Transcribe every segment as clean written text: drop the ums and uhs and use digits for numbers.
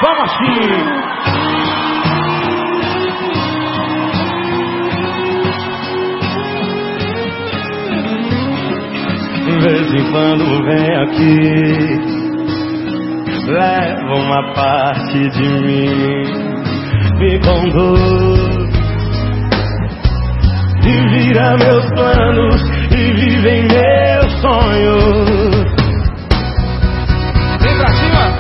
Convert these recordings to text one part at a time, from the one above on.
Vamos assim. De vez em quando vem aqui, leva uma parte de mim, me conduz e vira meus planos e vive em meus sonhos. Vem pra cima.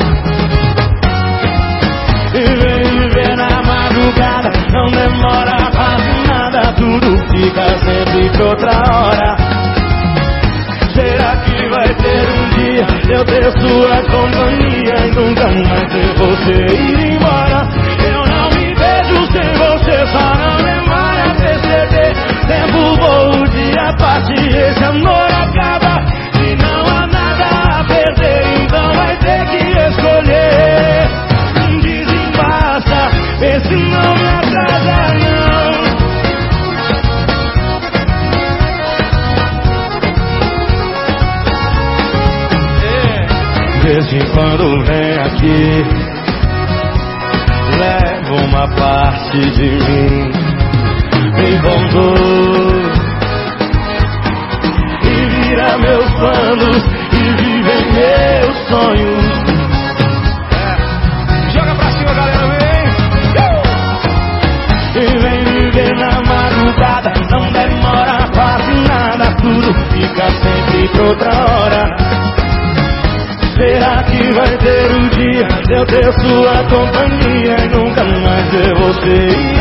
E vem viver na madrugada, não demora quase nada, tudo fica sempre pra outra hora. Será que vai ter um dia eu ter sua companhia e nunca mais ter você ir embora? Eu não me vejo sem você, só não demora a perceber. Tempo voa, o dia passa e esse amor acaba. Se não há nada a perder, então vai ter que escolher. Desembasta, vê se não me atrasa não. De vez em quando vem aqui, leva uma parte de mim, me conduz e vira meus planos e vive em meus sonhos. Joga pra cima, galera, vem. E vem viver na madrugada, não demora quase nada, tudo fica sempre pra outra hora. Será que vai ter um dia de eu ter sua companhia e nunca mais ver você?